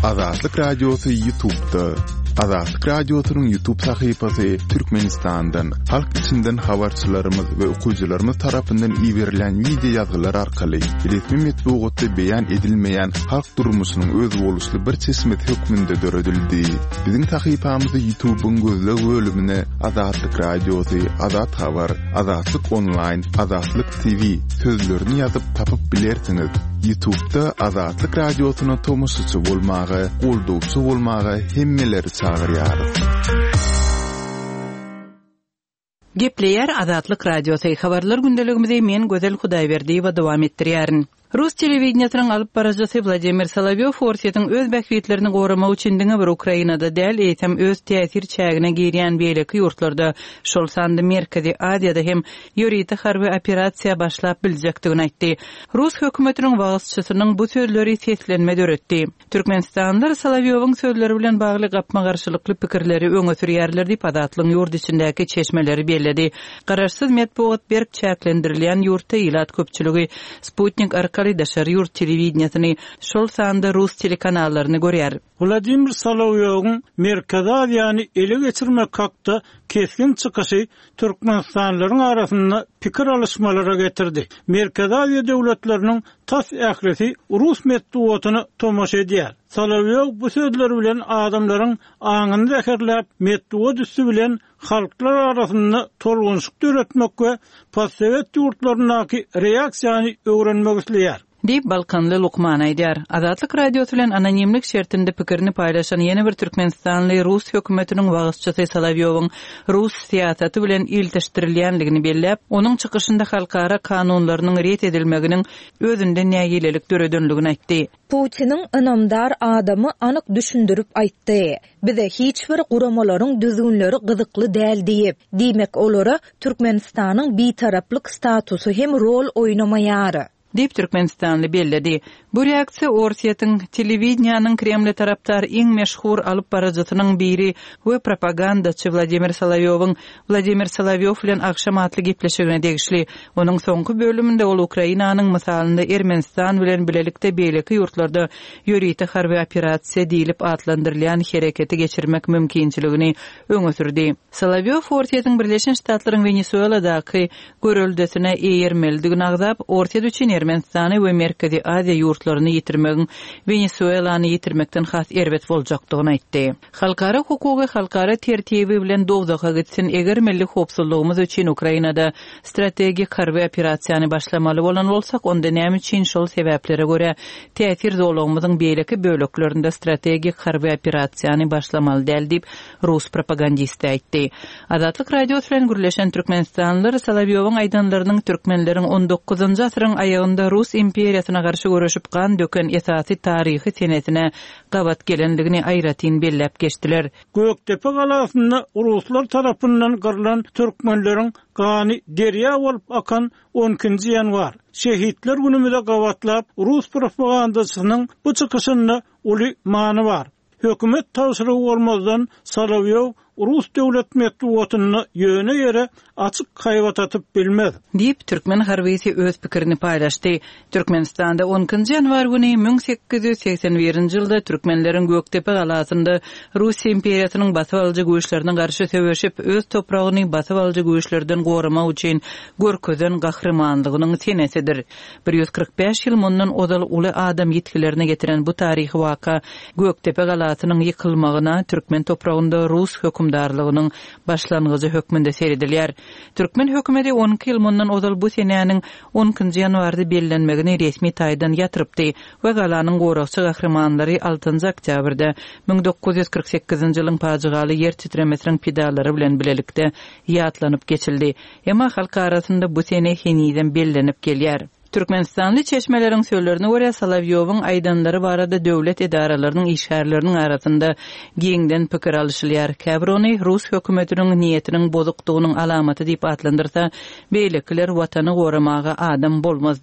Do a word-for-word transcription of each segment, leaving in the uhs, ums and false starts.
Azatlyk Radiosu YouTube'da. Azatlyk Radiosu'nun YouTube sayfasy Türkmenistan'dan, halk içinden habarçylarymyz we okuwçylarymyz tarapyndan iýerilen video ýazgylar arkaly resmi metbuatda beýan edilmeýän halk durmuşynyň öz boluşly bir çeşmet hökmünde döredildi. Biziň sayfamyzda YouTube'un gözleg bölümine Azatlyk Radiosu, Azat Habar, Azatlyk Online, Azatlyk T V sözlerini ýazyp tapyp bilersiňiz. YouTube'da Azatlyk Radiosu'na tomoşçy bolmagy, goldowçy bolmagy hemmeleri çağırýarys. Gepleýär Azatlyk Radiosu habarlar gündeligimizde men Gözel Hudaýberdiýewa dowam etdirýärin. Rus telewizionynyň alyp barajysy Vladimir Solovýov Forsiýetiň öz bäkbetlerini goramak üçin diňe bir Ukrainada däl eýsem öz täsir çägine girýän beýleki ýurtlarda şol sandy Merkezi Aziýada hem ýöriýeti harby operasiýa başlap biljekdigini aýtdy. Rus hökümetiniň wagtçysynyň bu sözleri seslenme döretdi. Türkmenistanlylar Solovýowyň sözleri bilen bagly gapma garşylykly pikirleri öňe sürýärler diýip Azatlygyň ýurt içindäki çeşmeleri belledi. Garaşsyz metbuat berk çäklendirilýän ýurtda ýylat köpçüligi Sputnik arkaly daşary ýurt telewizionyny şol sanda Rus telekanallaryny görýär. Vladimir Solovýowyň Merkezi Aziýany ele geçirmek hakda keskin çykyşy Türkmenistanlylaryň arasynda pikir alışmalara getirdi. Merkezi Aziýa döwletleriniň tas ählisi Rus metbuatyny tomoş edýär. Solovýow bu sözleri bilen adamlaryň aňyny zäherläp metbuat üstü bilen halklar arasynda tolgunçlyk döretmek we postsovet ýurtlarynaky reaksiýany öwrenmek isleýär. Diýip Balkanly Lukman aýdýar. Azatlyk Radiosu bilen anonimlik şertinde pikirini paýlaşan ýene bir Türkmenistanly Rus hökümetiniň wagtçysy Solovýowyň Rus siýasaty bilen ilteşdirilýänligini belläp, onuň çykyşynda halkara kanunlarynyň ret edilmeginiň özünde näýilelik döredenligini aýtdy. Putiniň ynamdar adamy anyk düşündirip aýtdy. Bize hiç bir guramalaryň düzgünleri gyzykly däl diýip, diýmek olara Türkmenistanyň bitaraplyk statusy hem rol oýnamaýary. Diýip Türkmenistanly belledi. Bu reaksiýa Orsiýetiň telewizionynyň Kreml tarapdar iň meşhur alyp barajasynyň biri we propagandaçy Vladimir Solovýowyň Vladimir Solovýow bilen akşam atly gepleşigine degişli. Onuň soňky bölüminde ol Ukrainanyň misalynda Ermenistan bilen bilelikde beýleki ýurtlarda ýöriýeti harby operasiýa diýilip atlandyrylýan hereketi geçirmek mümkinçiligini öňe sürdi. Solovýow Orsiýetiň Birleşen Ştatlaryň Venezueladaky görüldüsine eýermeldigini agzap, Orsiýet üçin Ermenistany we Merkezi Aziýa ýurtlaryny ýitirmegin Venezuelany ýitirmekden has erbet boljakdygyny aýtdy. Halkara hukugy halkara tertibi bilen dowdaga gitsin eger milli howpsuzlygymyz üçin Ukrainada strategik harby operasiýany başlamaly bolan bolsak, onda näme üçin şol sebeplere görä täsir zowlugymyzyň beýleki böleklerinde strategik harby operasiýany başlamaly däl diýip Rus propagandisti aýtdy. Azatlyk Radiosu bilen gürleşen Türkmenistanlylar Solovýowyň aýdanlarynyň türkmenleriň on dokuzunçy asyryň aýagynda Rus imperiýasyna garşy görüşüp kan döken esasy taryhy senetine gabat gelenligini aýratyn belläp geçdiler. Göktepe galasynda Ruslar tarapyndan gyrylan türkmenleriň gany derýa bolup akan on ikinji ýanwar şehitler günümize gabatlap Rus propagandaçynyň bu çykyşynda uly many bar. Hökümet tawsyry bolmazdan Solovýow Rus döwlet metbuatyny ýöne ýere açyk haýbat atyp bilmez. Diýip Türkmen harbisi öz pikirini paýlaşdy. Türkmenistanda on ikinji ýanwar güni bin sekiz ýüz seksen birinji ýylda türkmenleriň Göktepe galasynda Rus imperiýasynyň basyp alyjy güýçlerine garşy söwüşip öz topragyny basyp alyjy güýçlerden goramak üçin görkezen gahrymanygynyň senesidir. bir ýüz kırk beş ýyl mundan odal uly adam ýetkilerine getiren bu taryhy waka Göktepe galasynyň ýykylmagyna türkmen topragynda Rus hökümdarlygynyň başlangyjy hökmünde seredilýär. Türkmen hökümeti on iki ýyl mundan odal bu senäniň on ikinji ýanwarda bellenmegini resmi taýdan ýatyrypdy we galanyň gorakçy gahrymanlary altynjy oktýabrda bin dokuz ýüz kırk sekizinji ýylyň paçygaly ýer titremesiniň pedallary bilen bilelikde ýatlanyp geçildi. Emma halk arasynda bu sene heniden bellenip gelýär. Türkmenistanly çeşmeleriň sözlerine görä Solovýowyň aýdanlary barada döwlet edaralarynyň işgärleriniň arasynda giňden pikir alşylýar. Käbroni Rus hökümetiniň niýetiniň bozukdygynyň alamaty diýip atlandyrsa, beýlekiler watany goramaga adam bolmaz diýär.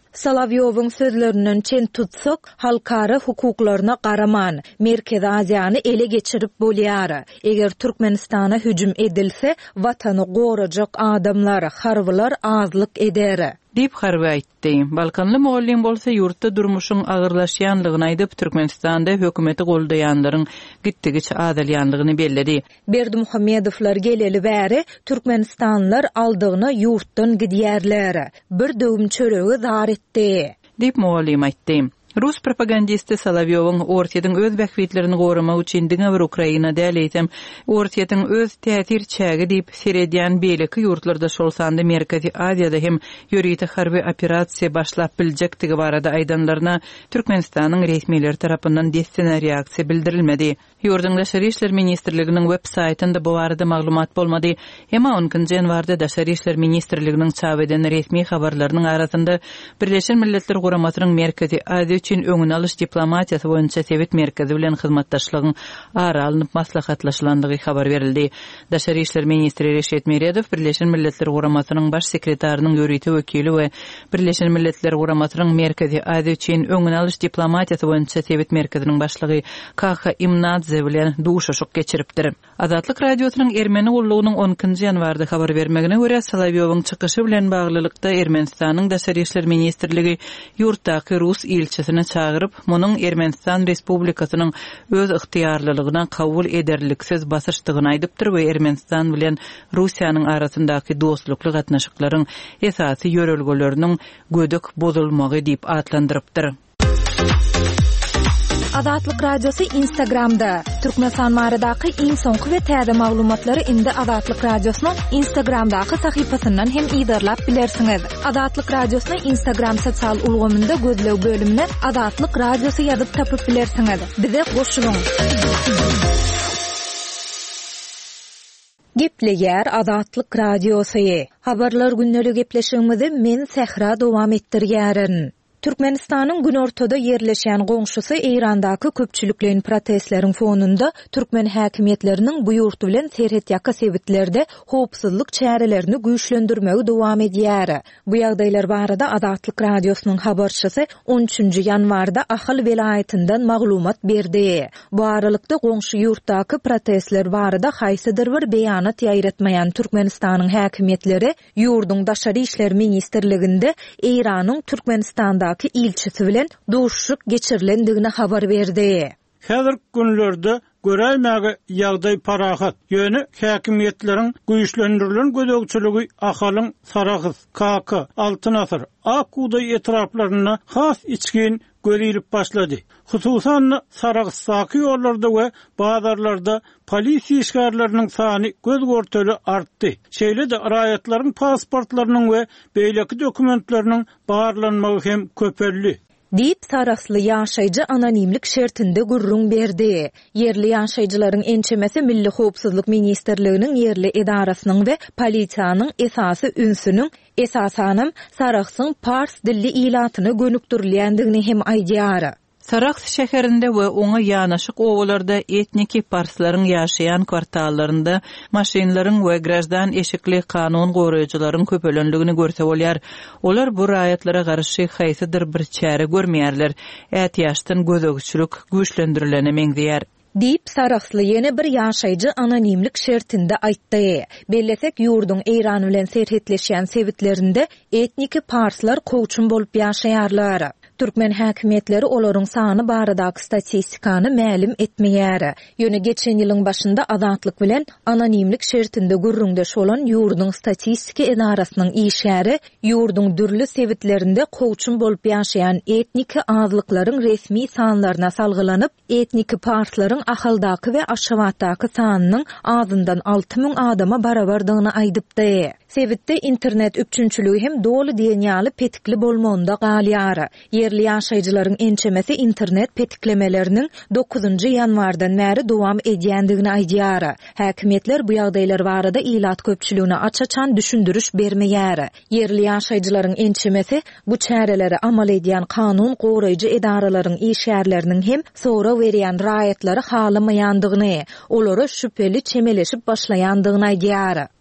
Solavyowyň sözlerinden çen tutsak, halkara hukuklaryna garaman Merkez Aziýany ele geçirip bolýar. Eger Türkmenistana hüjüm edilse, watany gorajak adamlar, harwylar azlyk eder. Dip harby aýtdy. Balkanly muallim bolsa ýurtda durmuşyň agyrlaşýanlygyny aýdyp Türkmenistanda hökümeti goldaýanlaryň gitdigiç adalýanlygyny belledi. Berdimuhammedowlar geleli bäri Türkmenistanlylar aldygyna ýurtdan gidýärler. Bir döwüm çöregi zar etdi. Dip muallim aýtdy. Rus propagandisti Solavyowyň Ortiýadyň öz bähwitlerini goramak üçin diňe bir Ukraina däleýtem, Ortiýadyň öz täsir çägi diýip serediýän beýleki ýurtlarda şol sanda Merkezi Aziýada hem ýörüýte harby operasiýa başlap biljektigi barada aýdanlaryna Türkmenistanyň resmiýetleri tarapyndan destin reaksiýa bildirilmedi. Ýurduň Daşary işler ministrliginiň web saýtynda bu barada maglumat bolmady. Emma onuncu ýanwarda Daşary işler ministrliginiň çap eden resmi habarlarynyň arasynda Birleşen Milletler Guramatynyň Merkezi Aziýa üçin öňüne alyş diplomatiýasy boýunça Sowet merkezi bilen hyzmatdaşlygyň ara alınıp maslahatlaşylandygy habar berildi. Daşary işler ministri Reşet Meredow Birleşen Milletler Guramatynyň baş sekretarinyň ýörüýte wekili we Birleşen Milletler Guramatynyň Merkezi Aziýa üçin öňüne alyş diplomatiýasy boýunça Sowet merkeziniň başlygy Kaha Imnadze bilen duşuşyk geçiripdir. Azatlyk radiosynyň Ermeni ullugynyň onuncu ýanwarda habar bermegine görä Solavyowyň çykyşy bilen baglylykda Ermenistanyň Daşary işler ministrligi ýurtdaky Rus ilçisini çağırıp, munyň Ermenistan Respublikasynyň öz ıhtiýarlylygyna kabul ederliksiz basışdygyny aýdypdyr we Ermenistan bilen Russiýanyň arasyndaky dostlukly gatnaşyklaryň esasy ýörelgeleriniň gödük bozulmagy diýip atlandyrypdyr. Azatlyk radiosu Instagramda. Türkmenistan baradaky iň soňky we täze maglumatlary indi Azatlyk radiosynyň Instagramdaky sahypasyndan hem ýydarlap bilersiňiz. Azatlyk radiosyny Instagram sosial ulgamynda gözlew bölümine Azatlyk radiosu ýazyp tapyp bilersiňiz. Bize goşulyň. Gepleýär Azatlyk radiosu. Habarlar günleri gepleşigimizi men Sehra dowam etdirýärin. Türkmenistanyň günortada ýerleşen goňşusy Eýrandaky köpçüliklerin protestleriň fonunda türkmen häkimetleriniň bu ýurt bilen serhet ýaka sebitlerde howpsuzlyk çärelerini güýçlendirmegi dowam edýär. Bu ýagdaýlar barada Azatlyk radiosynyň habarçysy on üçünji ýanwarda Ahal welaýatyndan maglumat berdi. Bu aralykda goňşy ýurtdaky protestler barada haýsydyr bir beýanat ýaýratmaýan Türkmenistanyň häkimetleri ýurduň Daşary işler ministrliginde Eýranyň Türkmenistanda ilçisi bilen duşuşyk geçirilendigine habar berdi. Häzir günlerde göräýmäge ýagdaý parahat. Ýöne häkimetleriň güýçlendirilen gödökçüligi Ahalyň Saragys, Kaka, Altynasır, Akuday etraflaryna has içkin görilip başlady. Hususan Saragysdaky ýollarda we bazarlarda polisiýa işgärlerini sany göz görteli artdy. Şeýle de raýatlaryň pasportlarynyň we beýleki dokumentleriniň barlanmagy hem köpelli. Dip Sarasly ýaşaýjy anonimlik şertinde gurrun berdi. Yerli ýaşaýjylaryň ençemesi Milli Howpsuzlyk Ministrliginiň yerli edarasynyň we polisiýanyň esasy ünsüniň esasanam Sarasyň pars dilli ilatyny gönükdirilýändigini hem aýdýar. Saraks şäherinde we oňa ýanaşyk owalarda etniki parslaryň ýaşaýan kwartallarynda maşinlaryň we grajdan eşikli kanun goraýjylaryň köpelenligini görse bolýar. Olar bu raýatlara garşy haýsydyr bir çäre görmeýärler. Ätýaşdan gözögçülük güýçlendirilene meňzeýär. Dip Saraksly ýene bir ýaşaýjy anonimlik şertinde aýtdy. Bellesek ýurduň Eýran bilen serhetleşýän sebitlerinde etniki parslar koçun bolup ýaşaýarlar. Türkmen häkimetleri olaryň sany baradaky statistikany mälim etmeýär. Ýöne geçen ýylyň başynda Azatlyk bilen anonimlik şertinde gurrundaş bolan ýurduň statistiki edarasynyň işgäri ýurduň dürli sebitlerinde koçun bolup ýaşaýan etniki azlyklaryň resmi sanlaryna salgylanyp, etniki parslaryň ahaldaky we aşawatdaky sanynyň azyndan alty ming adama barabardygyny aýdypdy. Sebitde internet üçünçülügi hem dolu diýen ýaly petikli bolmagynda galýar. Yerli ýaşaýjylaryň ençemesi internet petiklemeleriniň dokuzunju ýanwardan bäri dowam edýändigini aýdýar. Häkimetler bu ýagdaýlar barada ilat köpçüligine açaçan düşündürüş bermeýär. Yerli ýaşaýjylaryň ençemesi bu çäreleri amal edýän kanun goraýjy edaralaryň işgärleriniň hem sora berýän raýatlary halamaýandygyny, olary şüpheli çemeleşip başlaýandygyny aýdýar.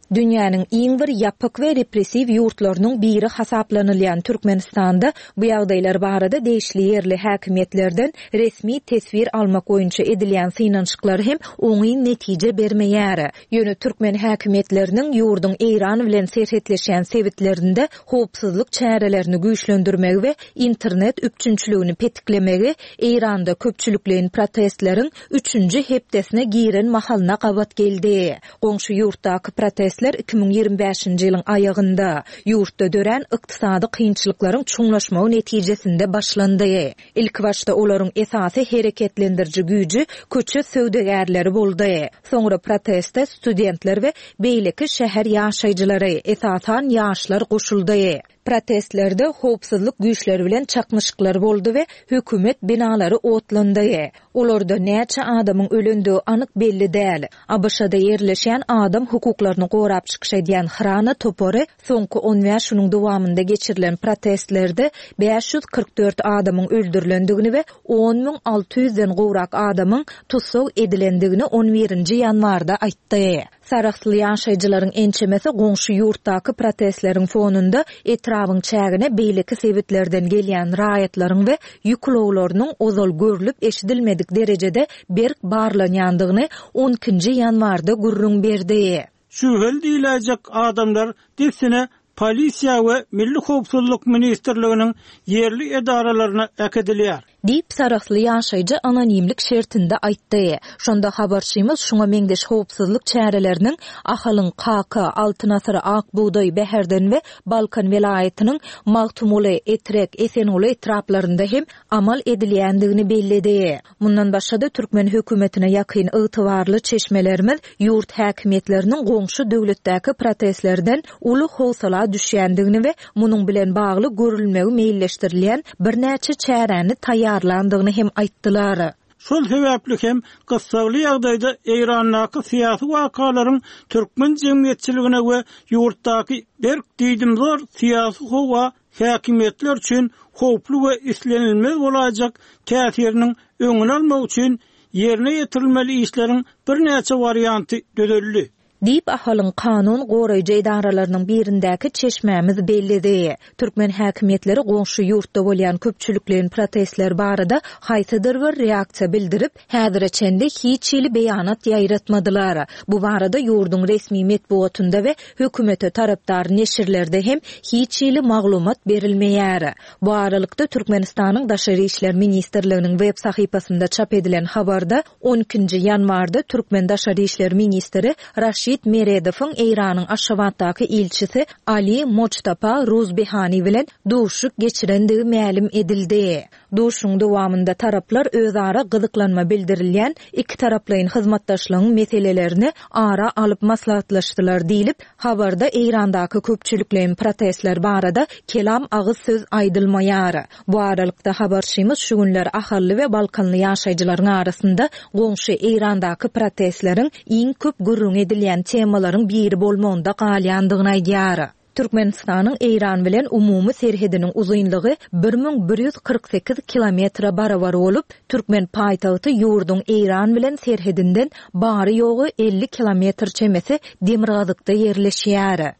Dünýäniň iň bir ýapyk we repressiw ýurtlarynyň biri hasaplanylýan Türkmenistanda bu ýagdaýlar barada değişli yerli häkimetlerden resmi tesvir almak boýunça edilýän synanşyklar hem oňy netije bermeýär. Ýöne türkmen häkimetleriniň ýurdun Eýran bilen serhetleşen sebitlerinde howpsuzlyk çärelerini güýçlendirmegi we internet üpçünçülügini petiklemegi Eýranda köpçüliklerin protestleriň üçünji hepdesine giren mahalına gabat geldi. Goňşy ýurtdaky protest iki bin ýygrimi beşinji ýylyň aýagynda ýurtda dören ykdysady kynçylyklaryň çuňlaşmagy netijesinde başlandy. Ilk başda olaryň esasy hereketlendiriji güýji köçe söwdegärleri boldy. Soňra protestde studentler we beýleki şäher ýaşaýjylary, esasan ýaşlar goşuldy. Protestlerde howpsuzlyk güýçleri bilen çaknyşyklar boldy we hökümet binalary otlandy. Olarda näçe adamyň ölendigi anyk belli däl. A B Ş'da ýerleşen adam hukuklaryny gorap çykşaýan Hrana Topori soňky on beş ýylyň dowamında geçirilen protestlerde beş ýüz kırk dört adamyň öldürilendigini we on min alty ýüzden gowrak adamyň tutsak edilendigini on birinji ýanwarda aýtdy. Saraxly ýaşaýjylaryň ençemesi goňşy ýurtdaky protestleriň fonunda etrawyň çägine beýleki sebitlerden gelýän raýatlaryň we ýüklowlarynyň ozal görülip eşidilmedik derejede berk barlanýandygyny on ikinji ýanwarda gurrun berdi. Şühel diýiljek adamlar depsine polisiýa we Milli Howpsuzlyk Ministrliginiň yerli edaralaryna äkedilýär. Dip Saraxly ýaşaýjy anonimlik şertinde aýtdy. Şonda habarçymyz şuňa meňdeş howpsuzlyk çäreleriniň ahalyň K K Altyn asyry Akbuğday, Beherden we Balkan welaýatynyň Magtumuly, Etrek, Esenoly etraplarynda hem amal edilýändigini bellidi. Mundan başga Türkmen hökümetine ýakyn ygtybarly çeşmelerimiz ýurt häkimetleriniň goňşy döwletdäki protestlerden uly howsala düşýändigini we munyň bilen bagly görülmegi meýilleşdirilýän birnäçe çäreni taýýarlandygyny hem aýtdylar. Şol sebäpli hem gyssaly ýagdaýda Eýrandaky syýasy wakalaryň türkmen jemgyýetçiligine we ýurtdaky berk diýdimzor syýasy howa häkimetler üçin howply we islenilmez bolajak täsiriniň öňüni almak üçin ýerine ýetirilmeli işleriň birnäçe warianty dödeldi. Dip ahalyň kanun goraýjy edaralarynyň birindäki çeşmämiz bellidi. Türkmen häkimetleri goňşy ýurtda bolýan köpçüliklerin protestler barada haýsydyr bir reaksiýa bildirip, häzirçende hiç ýyly beýanat ýaýratmadylar. Bu barada ýurdun resmi medeniýetinde we hökümete tarapdar neşirlerde hem hiç ýyly maglumat berilmeýär. Bu aralykda Türkmenistanyň Daşary işler ministrliginiň web sahypasynda çap edilen habarda on ikinji ýanwarda Türkmen Daşary işler ministri Raşid Meredowyň Eýranyň Aşgabatdaky ilçisi Ali Moçtapa Ruzbehani bilen duşuk geçirendigi ma'lum edildi. Duşuň dowamında taraplar özara gyzyklanma bildirilýän iki taraplyň hyzmatdaşlygyň meselelerini ara alyp maslahatlaşdylar diýilip, habarda Eýrandaky köpçüliklerin protestler barada kelam agyz söz aýdylmaýar. Bu aralykda habarçymyz şu günler ahally we Balkanly ýaşaýjylaryň arasynda goňşy Eýrandaky protestleriň iň köp gurrun edilýän temalaryň biri bolmagyna galýandygyny aýdýar. Türkmenistanyň Eýran bilen umumy serhediniň uzunlygy bir min bir ýüz kırk sekiz kilometre barabar bolup, Türkmen paýtagty ýurdun Eýran bilen serhedinden bary ýogy elli kilometr çemesi Demirgazykda ýerleşýär.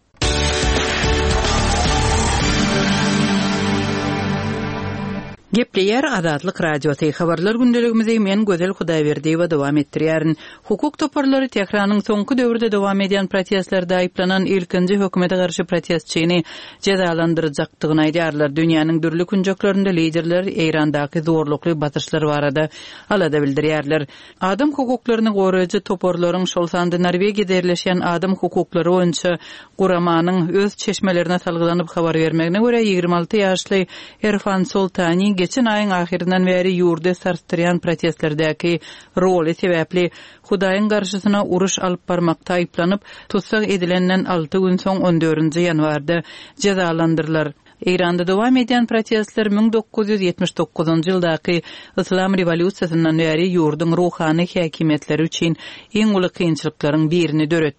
Gepleyer Azatlyk Radiosu habarlar gündeligimizi men Gözel Hudaýberdiýewa dowam etdirýärin. Hukuk toparlary Tehranyň soňky döwürde dowam edýän protestlerde aýplanan ilkinji hökümete garşy protestçini cezalandyrjakdygyny aýdýarlar. Dünýäniň dürli künjeklerinde liderler Eýrandaky zorlukly batyşlar barada alada bildirýärler. Adam hukuklaryny goraýjy toparlaryň şol sandy Norwegiýada ýerleşen adam hukuklary boýunça guramanyň öz çeşmelerine salgylanyp habar bermegine görä ýygrimi alty ýaşly Erfan Soltani geçen ayın ahirinden beri ýurda sarstyrýan protestlerdäki roli sebäpli Hudaýyň garşysyna uruş alyp barmakda aýplanyp tutsak edilenden alty gün soň on dördünji ýanwarda cezalandyrlar. Eýranda dowam edýän protestler bin dokuz ýüz ýetmiş dokuzunji ýyldaky Islam rewolýusiýasyndan beri ýurdun ruhany häkimetleri üçin iň uly kynçylyklaryň birini döretdi.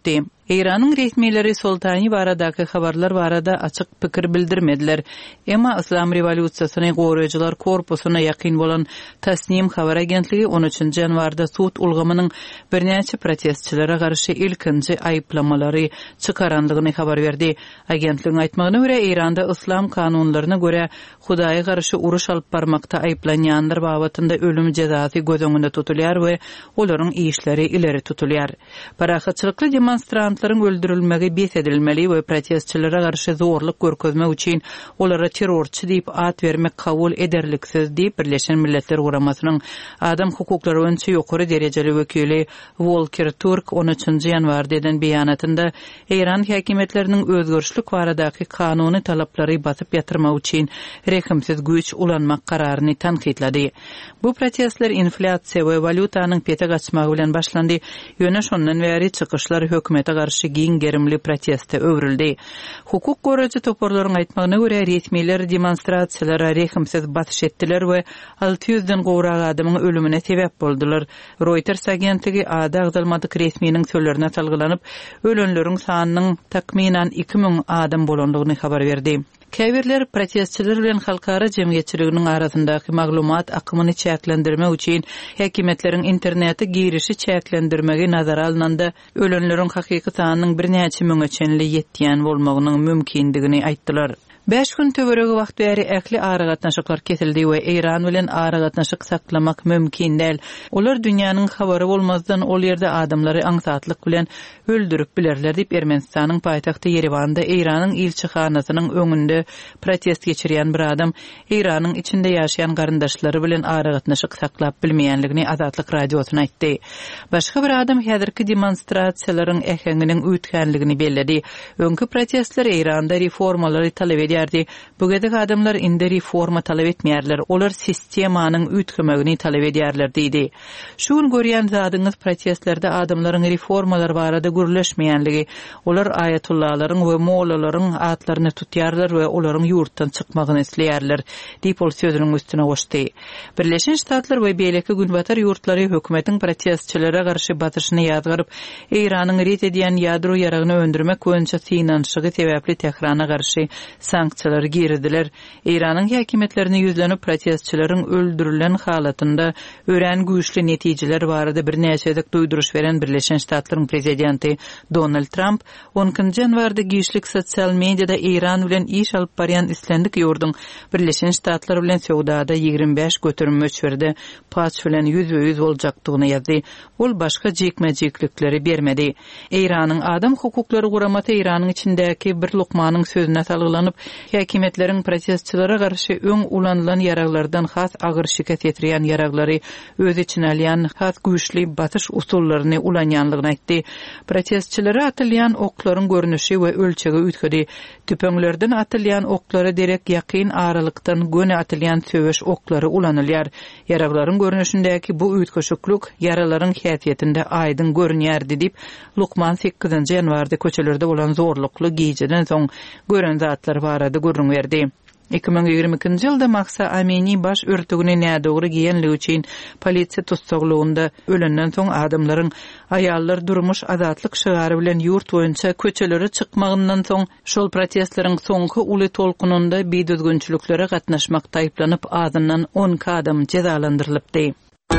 Eýranyň resmiýetleri Soltani baradaky habarlar barada açyk pikir bildirmediler. Emma İslam Revolýusiýasyny goraýjylar korpusuna ýakyn bolan Tasnim habar agentligi on üçinji ýanwarda suud ulgamynyň birnäçe protestçilere garşy ilkinji aýplamalary çykarandygyny habar berdi. Agentligiň aýtmagyna görä Eýranda islam kanunlaryna görä Hudaýa garşy uruş alyp barmakda aýplanýanlar babatynda ölüm jezasy göz öňünde tutulýar we olaryň işleri ileri tutulýar. Parahatçylykly demonstrantlaryň öldürilmegi bes edilmeli we protestçilere garşy zorluk görkezmek üçin olara terrorçy diýip at bermek kabul ederliksiz diýip Birleşen Milletler Guramasynyň adam hukuklary boýunça ýokary derejeli wekili Volker Turk on üçinji ýanwarda eden beýanatynda Eýran häkimetleriniň özgörüşlik baradaky kanuny talaplary basyp ýatyrmak üçin rehimsiz güýç ulanmak kararyny tanqidlady. Bu protestler inflasiýa we valutanyň pete gaçmagy bilen başlandy. Ýöne şondan bäri çykyşlar hökümete garşy giň gerimli proteste öwrüldi. Hukuk goraýjy toparlaryň aýtmagyna görä resmiýetler demonstrasiýalara rehimsiz basyş etdiler we alty ýüzden gowrak adamyň ölümine sebäp boldular. Reuters agentligi ada agdalmadyk resmiýetiniň sözlerine talgylanyp ölenleriň sanynyň takminan iki ming adam bolandygyny habar berdi. Käbirler protestçiler bilen halkara jemgyýetçiliginiň arasyndaky maglumat akymyny çäklendirmek üçin häkimetleriň interneti girişi çäklendirmegi nazara alynanda ölenleriň hakyky sanynyň birnäçe müňe çenli ýetýän bolmagynyň mümkindigini aýtdylar. beş gün töweregi wagt bäri äkli ara gatnaşyklar kesildi we Eýran bilen ara gatnaşyk saklamak mümkin däl. Olar dünýäniň habary bolmazdan ol ýerde adamlary aňsatlyk bilen öldürüp bilerler diýip Ermenistanyň paýtagty Yerewanda Eýranyň ilçihanasynyň öňünde protest geçirýän bir adam Eýranyň içinde ýaşaýan garyndaşlary bilen ara gatnaşyk saklap bilmeýänligini Azatlyk radiosyna aýtdy. Başga bir adam häzirki demonstrasiýalaryň ähenginiň üýtgänligini belledi. Öňkü protestler Eýranda reformalary talap edýär. Bu gedek adamlar indi reforma talap etmeýärler. Olar sistemanyň üýtgemegini talap edýärler diýdi. Şuň görýän zadyňyz protestlerde adamlaryň reformalar barada gürleşmeýänligi, olar ayatullahalaryň we mollalaryň atlaryny tutýarlar we olaryň ýurtdan çykmagyny isleýärler diýip ol sözüniň üstüne goşdy. Birleşen Ştatlar we beýleki günbatar ýurtlary hökümetiň protestçilere garşy batyşyny ýazgyryp, Eýranyň ret edýän ýadro ýaragyny öndürmek boýunça synanşygy sebäpli Tehrana garşy sanksiýalar girdiler. Eýranyň häkimetlerini ýüzlenip protestçileriň öldürilen halatynda ören güýçli netijeler barada bir näçedik duýduruş beren Birleşen Ştatlaryň prezidenti Donald Trump on üçinji ýanwarda giýişlik sosial mediada Eýran bilen iş alyp barýan islendik ýurdun Birleşen Ştatlar bilen söwdada ýygrimi beş götürüm möçberde paç bilen ýüz ýüz boljakdygyny ýazdy. Ol başga jekmejeklikleri bermedi. Eýranyň adam hukuklary guramaty Eýranyň içindäki bir lokmanyň sözüne talgylanyp häkimetleriň protestçilere garşy öň ulanılan ýaraglardan has agyr şiket ýetirýän ýaraglary öz içine alýan has güýçli batyş usullaryny ulanýanlygyny aýtdy. Protestçilere atylýan oklaryň görnüşi we ölçegi üýtgedi. Tüpeňlerden atylýan oklary derek ýakyn aralykdan göne atylýan söwüş oklary ulanylýar. Ýaraglaryň görnüşindäki bu üýtgeşiklik ýaralaryň häsiýetinde aýdyn görünýärdi diýip Lukman sekizinji ýanwarda köçelerde bolan zorlukly giýjeden soň gören zatlar barada gurrun berdi. iki ming ýigirmi ikinji ýylda Mahsa Amini baş örtügini nädogry giýenligi üçin polisiýa tutsagluğunda ölenden soň adamlaryň aýallar durmuş azatlyk şygary bilen ýurt boýunça köçelere çykmagyndan soň şol protestleriň soňky uly tolkununda beýdüzgünçiliklere gatnaşmakda aýplanyp azyndan on adam cezalandyrylypdy.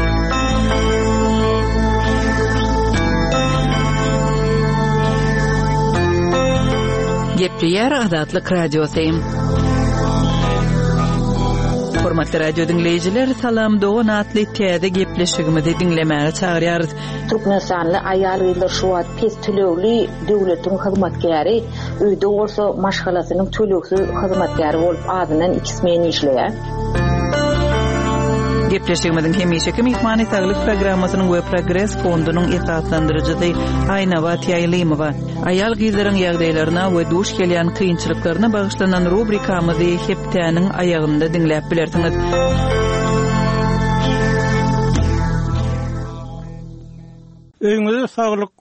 Gepleýär Azatlyk radiosu. Hormatly radio dinleyijiler, salam dogan atly täze gepleşigimizi dinlemäge çagyrýarys. Türkmenistanly aýal gylar şu wagt pes tölegli döwletiň hyzmatkäri, öýde bolsa maşgalasynyň tölegsiz hyzmatkäri bolup adynan ikismeni işleýär. Gepleşigimizin hemişeki mehmany saglyk programmasynyň we Progress fondunyň esaslandyrjysy Aýnawa Taýlymowa. Aýal gyzlaryň ýagdaýlaryna we duş gelýän kynçylyklaryna bagyşlanan rubrikamyzy hepdäniň aýagynda dinläp bilersiňiz. Öňüňizde saglyk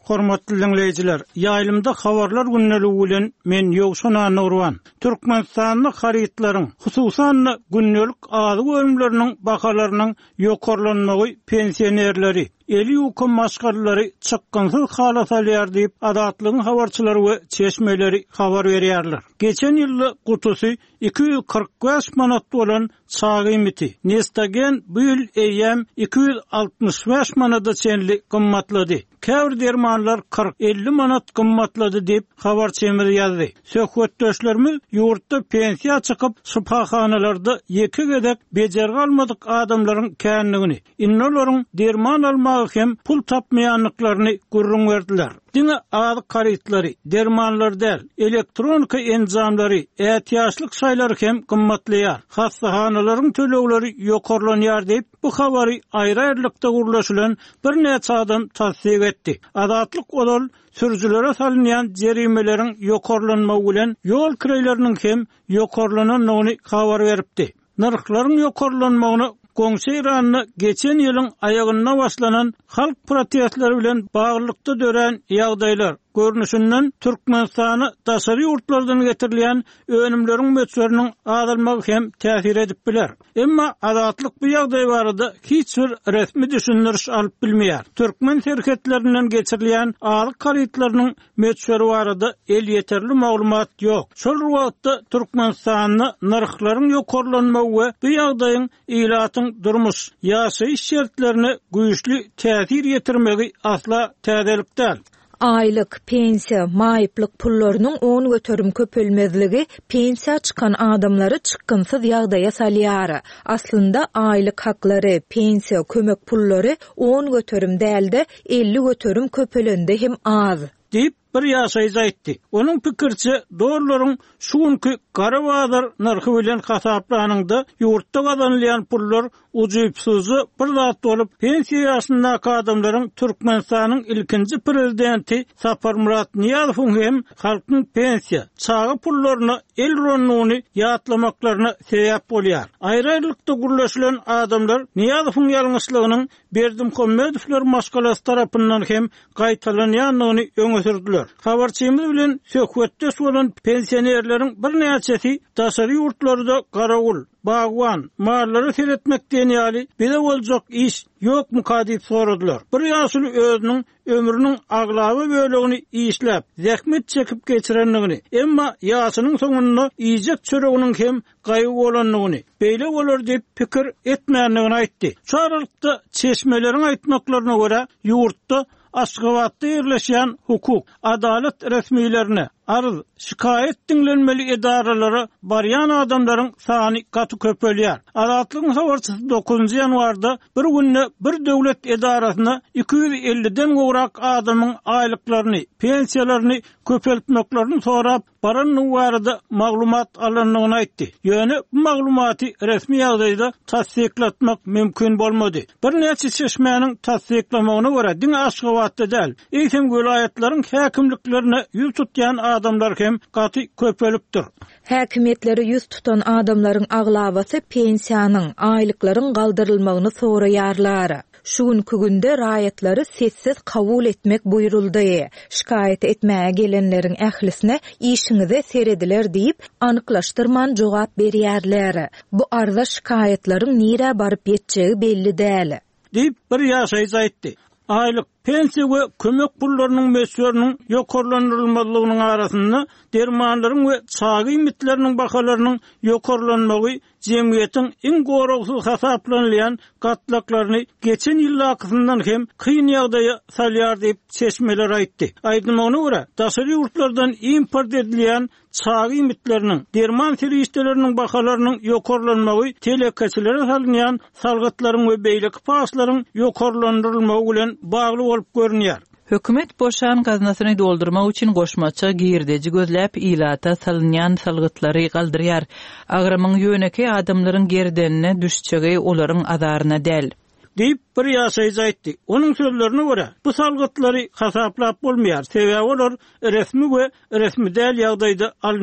Hormatly dinleyijiler, ýaýlymda habarlar günneligi bilen men Ýowşan Nurwan. Türkmenistanyň harytlaryň, hususan günnelik azy bölümleriniň bakalarynyň ýokarlanmagy pensionerleri, eli hukum maşgarlary çykgynsyz hala salýar diýip adatlygyň habarçylary we çeşmeleri habar berýärler. Geçen ýyly gutusy iki yüz kırk beş manat bolan çağymyti Nestagen bu ýyl eýem iki yüz altmış beş manata çenli gymmatlady. Käbir dermanlar kırk elli manat gymmatlady diýip habar çemir ýazdy. Söhbetdeşlerimiz ýurtda pensiýa çykyp şypahanalarda ýeki gedek bejer galmadyk adamlaryň känligini, innolaryň derman almagy hem pul tapmaýanlyklaryny gurrun berdiler. Dine adı karytlary, dermanlar del, elektronika enzamlary, ätiýaçlyk şaýlary hem gymmatlaýar. Hastahanalaryň tölegleri ýokarlanýar diýip bu habary aýry-aýrylykda gurlaşylan bir näçe adam tasdik etdi. Adatlyk olal sürjülere salynýan jerimelerin ýokarlanmagy bilen ýol kireýleriniň hem ýokarlananyny habar beripdi. Narhlaryň ýokarlanmagyny Goňşy Iranyny geçen ýylyň aýagyna başlanan halk protestleri bilen baglykda dören ýagdaýlar görnüşinden Türkmenistany daşary ýurtlardan getirilýän önümleriň möçleriniň azalmagy hem täsir edip biler. Emma adatlyk bu ýagdaý barada hiç bir resmi düşündiriş alyp bilmeýär. Türkmen şerketlerinden geçirilýän aly karytlarynyň möçleri barada el ýeterli maglumat ýok. Şol wagtda Türkmenistanyň narhlaryň ýokarlanmagy we bu ýagdaýyň ilatyň durmuş ýaşaýyş şertlerini güýçli täsir ýetirmegi asla täzelik däl. Aylyk pensiya maýyplyk pullarynyň on götürüm köpelmezligi pensiya çykan adamlary çykgynsyz ýagdaýa salýar. Aslynda aylyk haklary, pensiya kömek pullary on götürüm dälde elli götürüm köpelende hem az diýip bir ýaşaýyjy aýtdy. Onuň pikirçe dollaryň şuňky gara bazar narhy bilen hasaplanyňda ýurtda gazanylýan pullar ujuýpsyzy bir zat bolup pensiýa ýaşyndaky adamlaryň Türkmenistanyň ilkinji prezidenti Sapar Murat Niýazowyň hem halkyň pensiýa çağı pullaryny el ronnuny ýatlamaklaryna sebäp bolýar. Aýry-aýrylykda gurlaşylan adamlar Niýazowyň ýalňyşlygynyň Berdimhommedowylar maşgalasy tarapyndan hem gaýtalanýanlygyny öňe sürdiler. Habarçymyz bilen söhbetde bolan pensionerleriň bir näçesi daşary ýurtlarda garawul, bagwan, mallary seretmekden ýaly bile boljak iş ýokmy diýip soradylar. Bir ýaşly özüniň ömrüniň aglaby bölegini işläp, zähmet çekip geçirenligini, emma ýaşynyň soňunda iýjek çöreginiň hem gaýy bolanlygyny, beýle bolar diýip pikir etmänligini aýtdy. Şu aralykda çeşmeleriň aýtmaklaryna görä ýurtda Aşgabatda ýerleşýän hukuk, adalet resmiýlerine arz, şikayet dinlenmeli edaralara baryan adamlaryň sany gaty köpelýär. Adatlygyň habarçysy dokuzunçy ýanwarda bir günne bir döwlet edarasyna iki yüz elliden gowrak adamyň aýlyklaryny, pensiýalaryny köpeltmeklaryny sorap, baran barada maglumat alanlygyny aýtdy. Ýöne bu maglumaty resmi ýagdaýda tasdiklatmak mümkin bolmady. Bir näçe çeşmäniň tasdiklamagyna görä diň Aşgabatda däl, eýsem vilayetlaryň häkimliklerine ýüz tutýan adamlar hem gaty köpelipdir. Häkimetleri ýüz tutan adamlaryň aglabasy pensiýanyň, aýlyklaryň galdyrylmagyny soraýarlar. Şu günkü günde raýatlary sessiz kabul etmek buyruldy. Şikayet etmäge gelenleriň ählisine işiňize serediler diýip anyklaşdyrman jogap berýärler. Bu arda şikayetleriň nire baryp ýetjegi belli däl diýip bir ýaşaýyjy aýtdy. Aylyk pensiýa we kömek pullarynyň möçleriniň ýokarlandyrylmalygynyň arasynda dermanlaryň we çagy ümitleriniň bahalarynyň ýokarlanmagy jemgyýetiň iň goragsyz hasaplanýan gatlaklaryny geçen ýyllakyndan hem kyn ýagdaýa salýar diýip çeşmeler aýtdy. Aýdymyna görä, daşary ýurtlardan import edilýän çagy ümitleriniň, derman serýişleriniň bahalarynyň ýokarlanmagy telekeçilere salynýan salgatlaryň we beýleki paslaryň ýokarlandyrylmagy bilen bagly bolup görünýär. Hökümet boşan gaznasyny doldurmak üçin goşmaça girdeci gözläp ilata salynýan salgytlary galdyrýar. Agramyň ýöneki adamlaryň gerdenine düşjegi olaryň azaryna däl diýip bir ýaşaýyjy aýtdy. Onuň sözlerine görä, bu salgytlary hasaplap bolmaýar, sebäbi olar resmi we resmi däl ýagdaýda alınýar.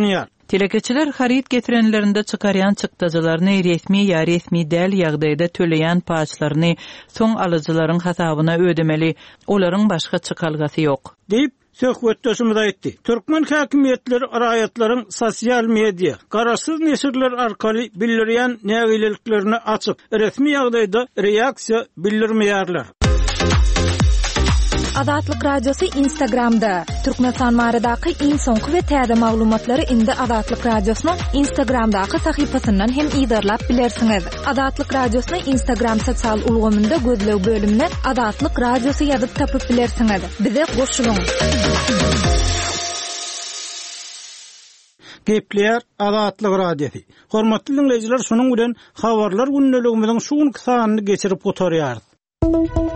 Telekeçiler harit getirenlerinde çıkaryan çıktıcılarını resmi ya resmi däl ýagdaýda töleýän paçlaryny soň alyjylaryň hasabyna ödemeli. Olaryň başga çıkalgasy ýok. Deyip söhbetdeşimiz aýtdy. Türkmen häkimetleri raýatlaryň sosial media, garaşsyz nesirler arkaly bildirýän nägileliklerini açyp, resmi ýagdaýda reaksiýa bildirmeýärler. Azatlyk radiosu Instagramda. Türkmenistan maradaky iň soňky we täze maglumatlary indi Azatlyk radiosynyň Instagramdaky sahypasyndan hem ýydarlap bilersiňiz. Azatlyk radiosyny Instagram sosial ulgamynda gözlew bölümine Azatlyk radiosu ýazyp tapyp bilersiňiz. Bize goşulyň. Gepler Azatlyk radiosu. Hormatly dinleýijiler, şonuň bilen habarlar günneligimiziň şu sanyny geçirip oturýarys.